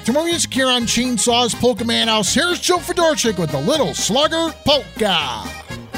to more music here on Chainsaws Polka Man House. Here's Joe Fedorchik with the Little Slugger Polka.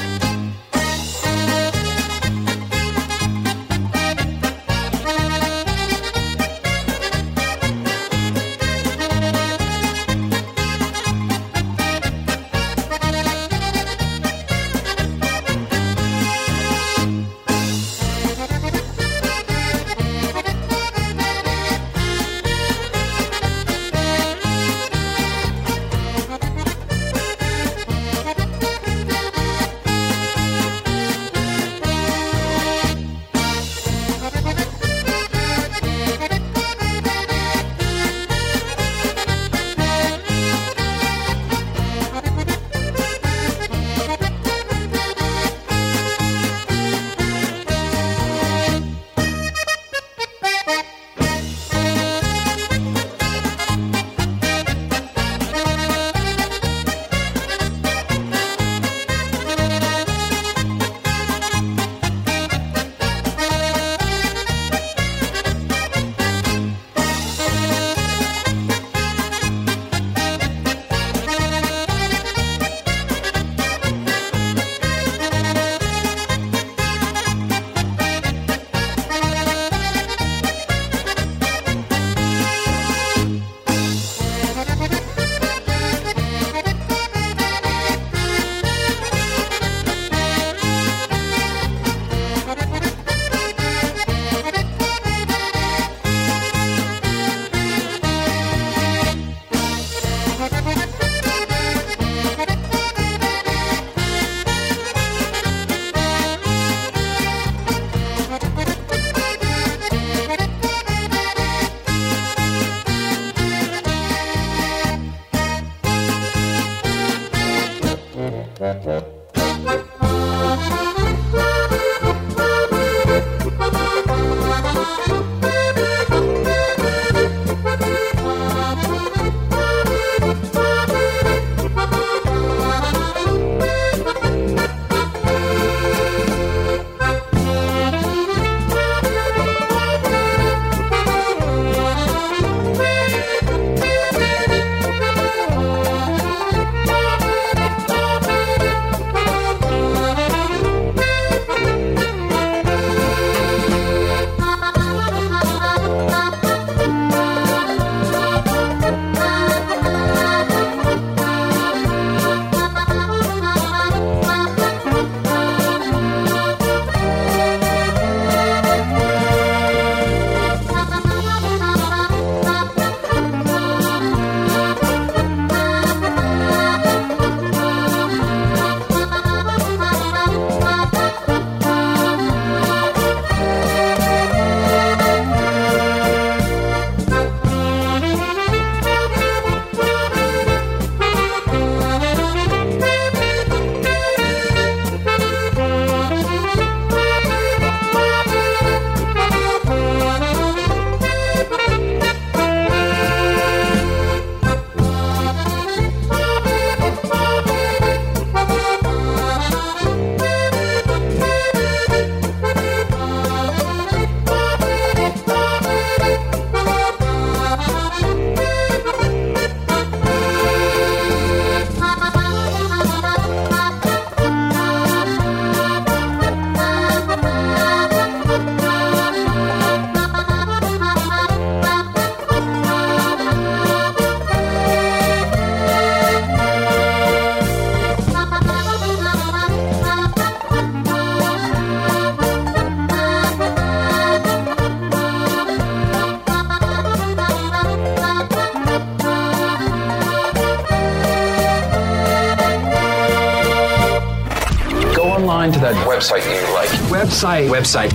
To that website you like. Website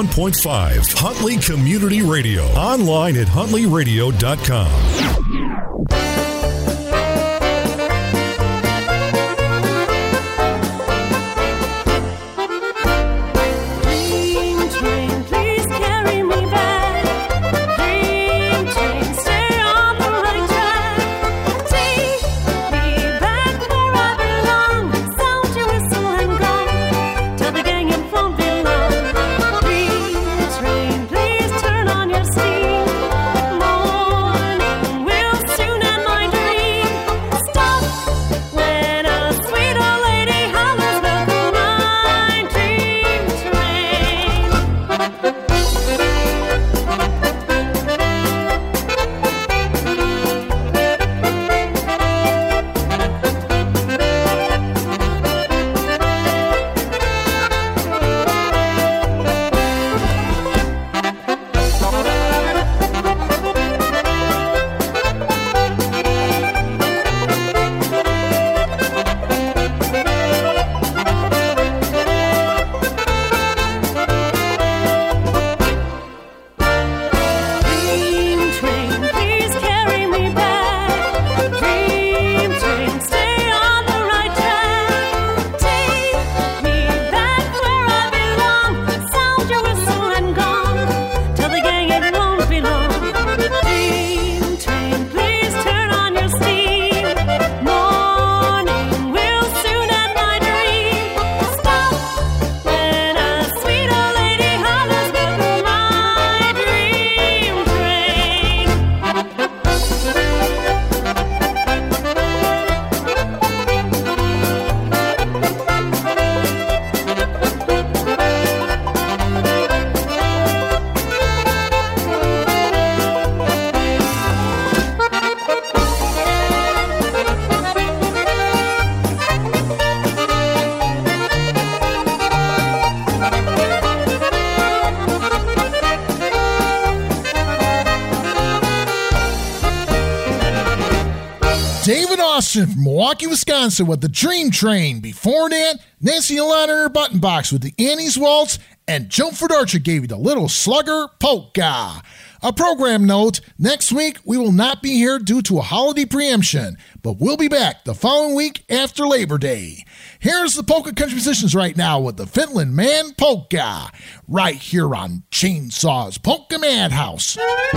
101.5 Huntley Community Radio. Online at huntleyradio.com. Train, please turn on your steam. Morning will Austin from Milwaukee, Wisconsin with the Dream Train. Before that, Nancy Alana and her Button Box with the Annie's Waltz, and Joe Fedorchik gave you the Little Slugger Polka. A program note, next week we will not be here due to a holiday preemption, but we'll be back the following week after Labor Day. Here's the polka country musicians right now with the Finland Man Polka, right here on Chainsaw's Polka Madhouse.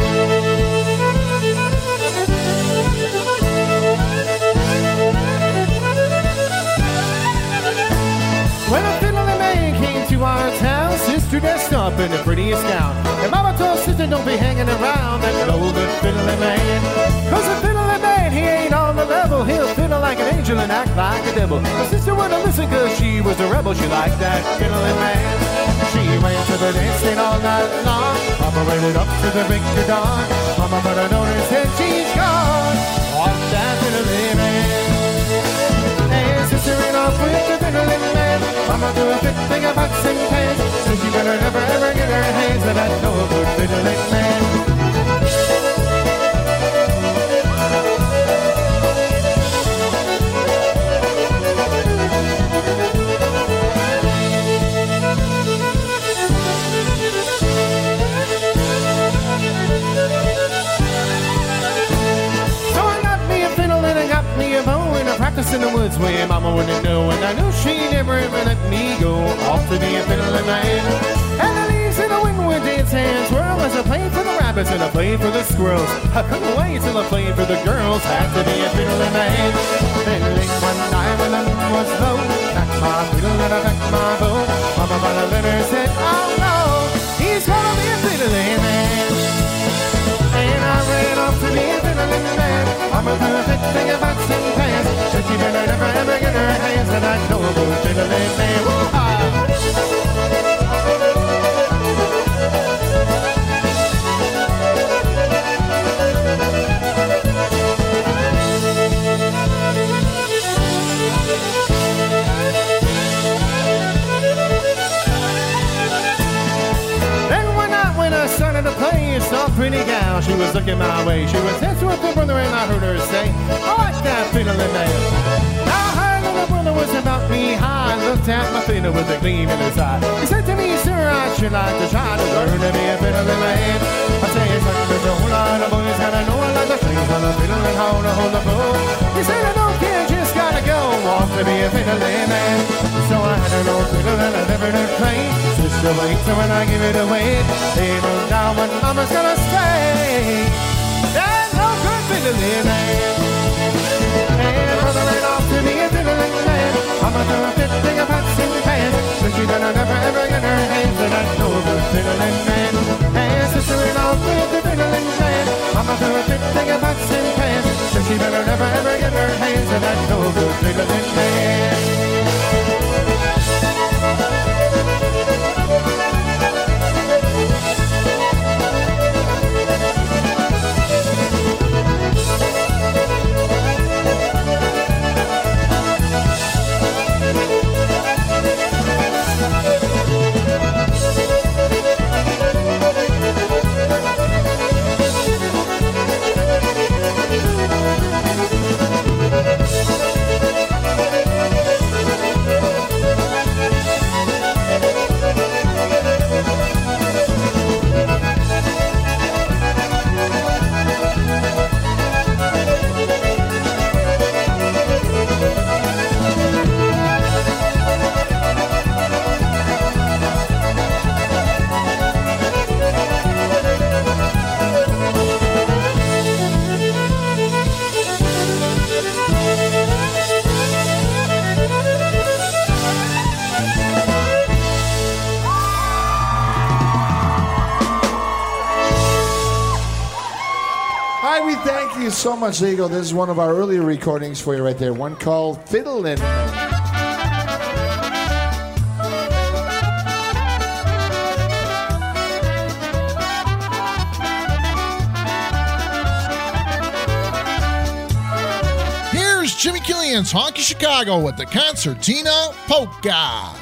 When a fiddling man came to our town, sister dressed up in the prettiest gown. And mama told sister don't be hanging around that old good fiddling man. Cause a fiddling man, he ain't on the level. He'll fiddle like an angel and act like a devil. My sister wouldn't listen cause she was a rebel. She liked that fiddling man. She went to the dancing all night long, operated up to the break of dawn. Mama put her notice and she's gone off that fiddling man. And sister ain't off with the fiddling man. Mama do a good thing about sing pants, so she better never ever get her hands on that no good fiddling man. So I got me a fiddle and I got me a bow, and I practiced in the woods where mama wouldn't know, and I knew she'd never ever let me go off to be a fiddling man. And the leaves in the wind would dance and swirl as I played for the rabbits and I played for the squirrels. I couldn't wait till I played for the girls, had to be a fiddling man. Then late one night when the moon was low, backed my fiddle and I backed my bow. Mama by the letter said, oh no, he's gonna be a fiddling man. And I ran off to be a fiddling man. I'm a perfect thing about sing pants, so she better never ever get her hands on that no good fiddling man. Woo-ha! Started to play a soft pretty gal. She was looking my way. She was dancing with her brother and I heard her say, I like that fiddling man. Now her little brother was about me high. Looked at my fiddle with a gleam in his eye. He said to me, sir, I should like to try to learn to be a fiddling man. I say it's like there's a whole lot of boys gotta know I like the strings on the fiddle and how to hold the bow. He said I don't care, just gotta go off to be a fiddling man. So I had an old fiddle and I never did play. Sister wait till when I give it away. They know now when mama's gonna stay. There's no good fiddling man. And brother ran off to be a fiddling man. Mama do a good thing about sing pants, so she better never ever get her hands on that no good fiddling man. And sister ran off with the fiddling man. Mama do a good thing about sing pants, so she better never ever get her hands on that no good fiddling man. Thank you so much, Eagle. This is one of our earlier recordings for you right there. One called Fiddlin'. Here's Jimmy Killian's Honky Chicago with the Concertina Polka.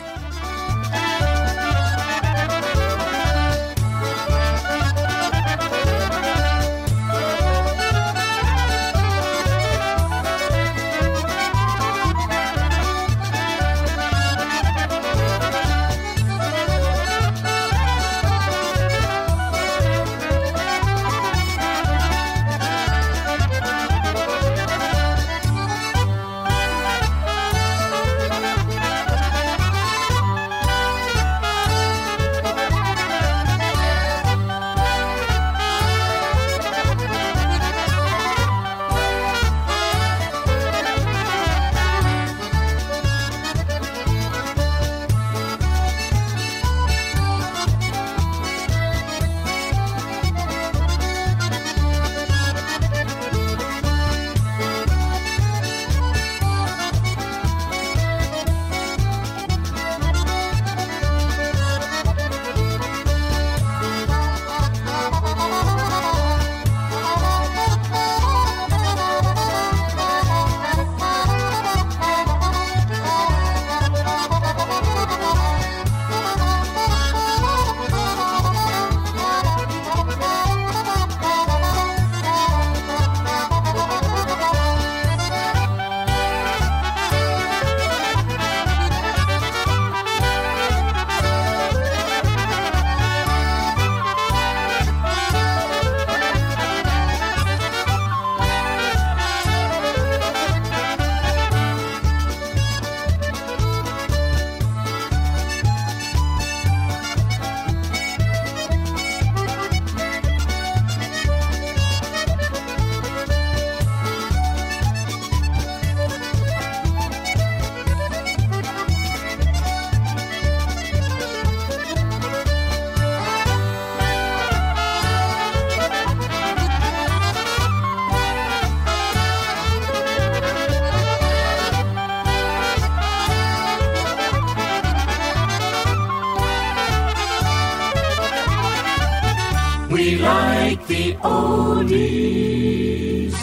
the oldies.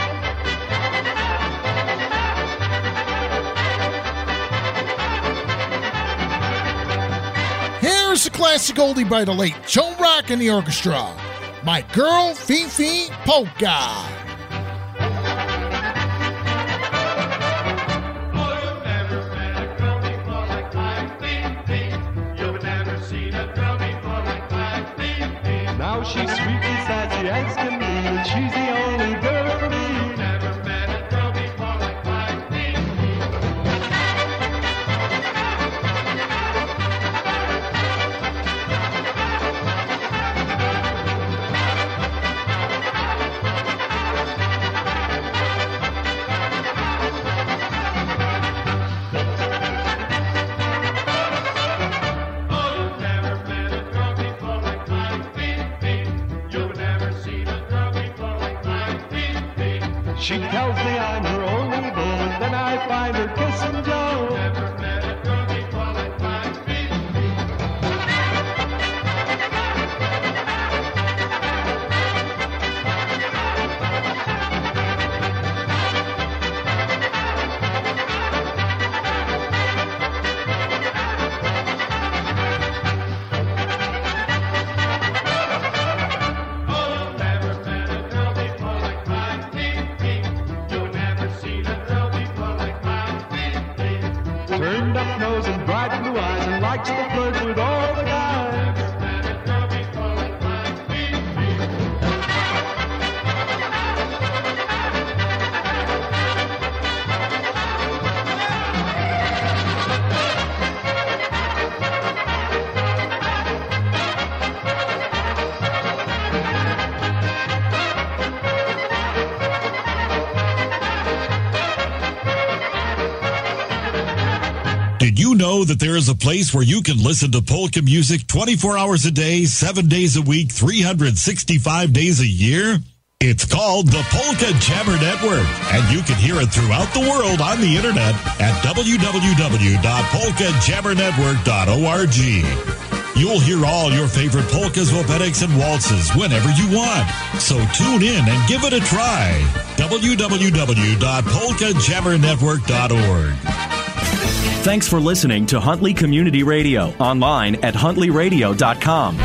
Here's a classic oldie by the late Joe Rock and the orchestra. My Girl Fifi Polka. Now she's sweet, sassy, and skinny, and she's the only girl for me. Never met a girl before like my She tells me I'm her only boo, and then I find her kissing Joe. Never met a girl before like my turned up nose and bright blue eyes, and likes to flirt with all the guys. Did you know that there is a place where you can listen to polka music 24 hours a day, 7 days a week, 365 days a year? It's called the Polka Jammer Network, and you can hear it throughout the world on the internet at www.polkajammernetwork.org. You'll hear all your favorite polkas, wopetics, and waltzes whenever you want. So tune in and give it a try. www.polkajammernetwork.org. Thanks for listening to Huntley Community Radio, online at huntleyradio.com.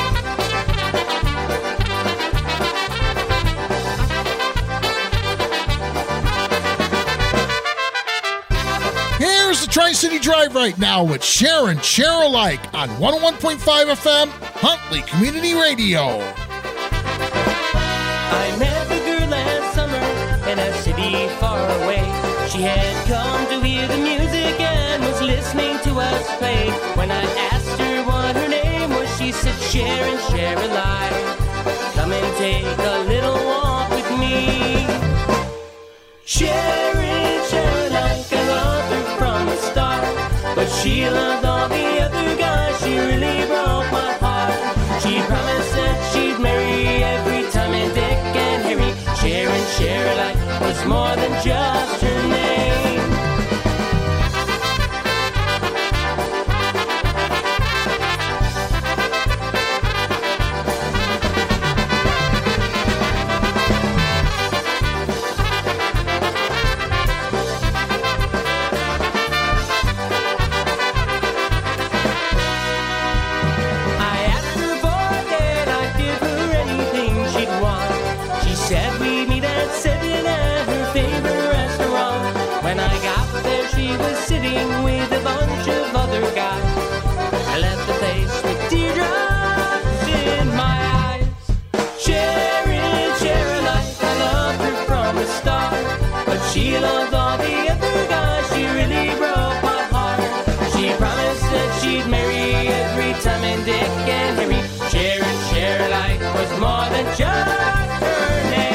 Here's the Tri-City Drive right now with Share and Share Alike on 101.5 FM, Huntley Community Radio. I met the girl last summer in a city far away. She had come to hear the music and was listening to us play. When I asked her what her name was, she said, Share and Share Alike. Come and take a little walk with me. Share and Share Alike, I loved her from the start, but she loved all the other guys. She really broke my heart. She promised that she'd marry every time and Dick and Harry. Share and Share Alike was more than just her name. Sitting with a bunch of other guys, I left the place with teardrops in my eyes. Share and Share Alike, I loved her from the start, but she loved all the other guys. She really broke my heart. She promised that she'd marry every time and Dick and Harry. Share and Share Alike was more than just her name.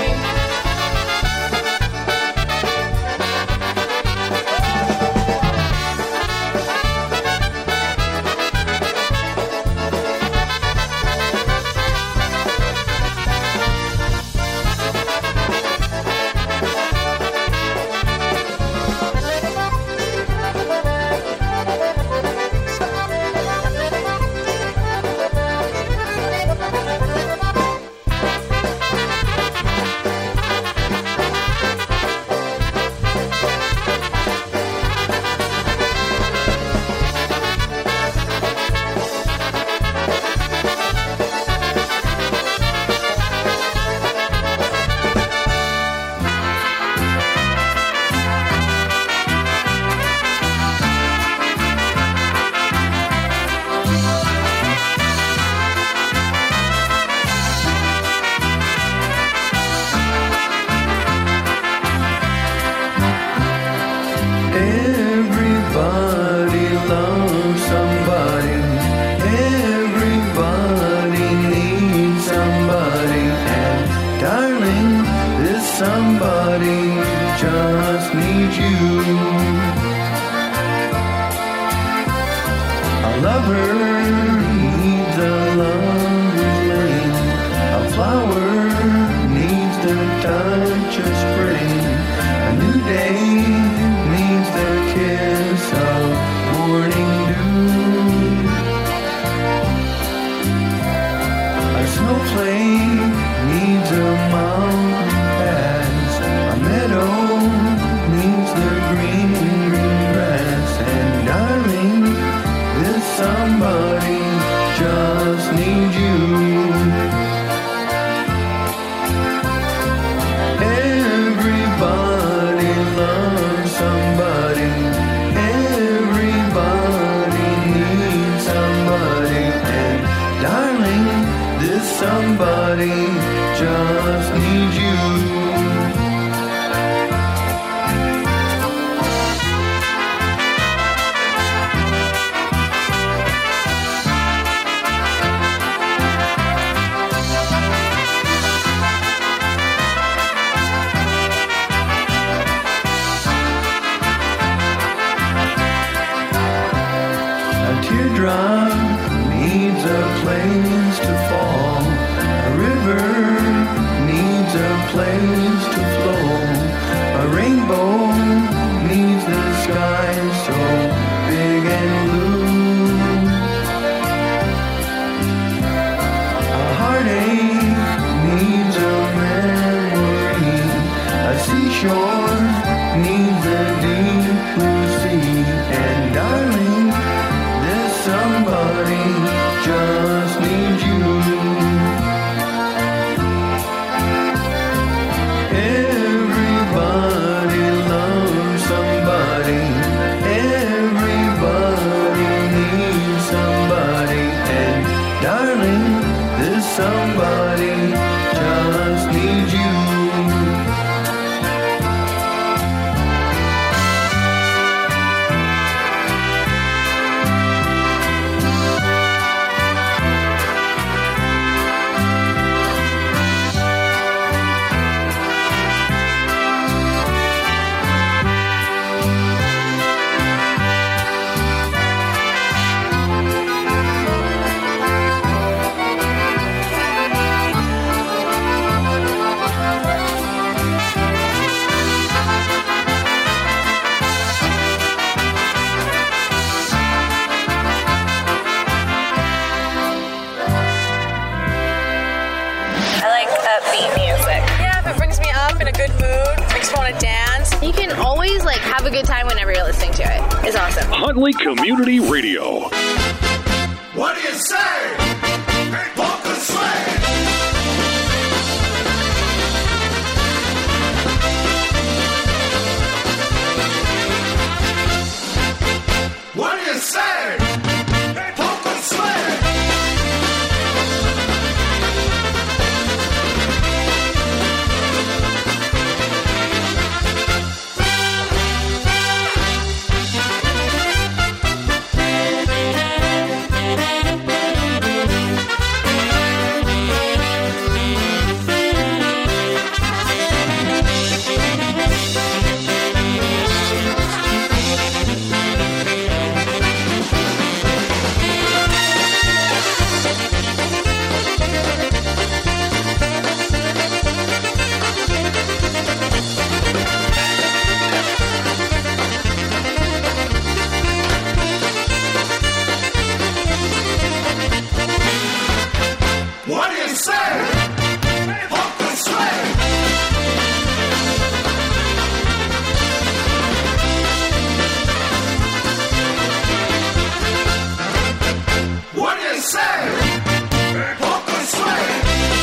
have a good time whenever you're listening to it. It's awesome. Huntley Community Radio. What do you say? Hey, Polka Swing! What do you say? Hey, Polka Swing! What do you say? Polka Swing! What do you say? Polka Swing!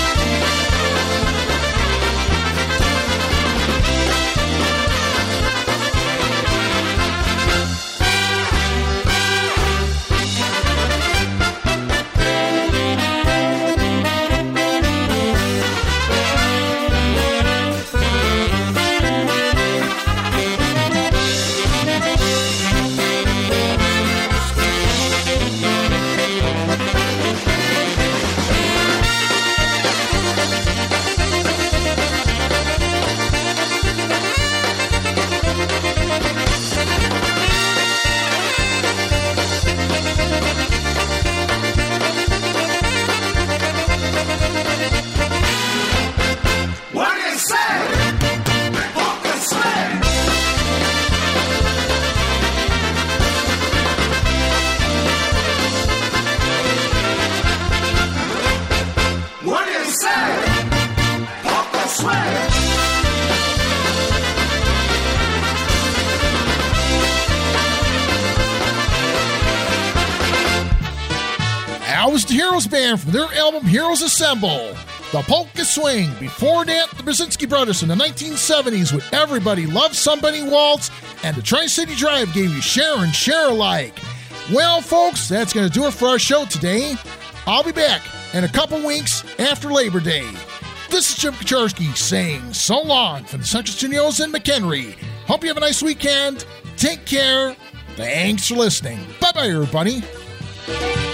What do you say? Polka Swing! What do you say? Polka Swing! That was the Heroes Band from their album Heroes Assemble. The Polka Swing. Before that, the Brzezinski Brothers in the 1970s with Everybody Loves Somebody Waltz, and the Tri-City Drive gave you Share and Share Alike. Well, folks, that's going to do it for our show today. I'll be back in a couple weeks after Labor Day. This is Jim Kaczarski saying so long from the Central Studios in McHenry. Hope you have a nice weekend. Take care. Thanks for listening. Bye-bye, everybody.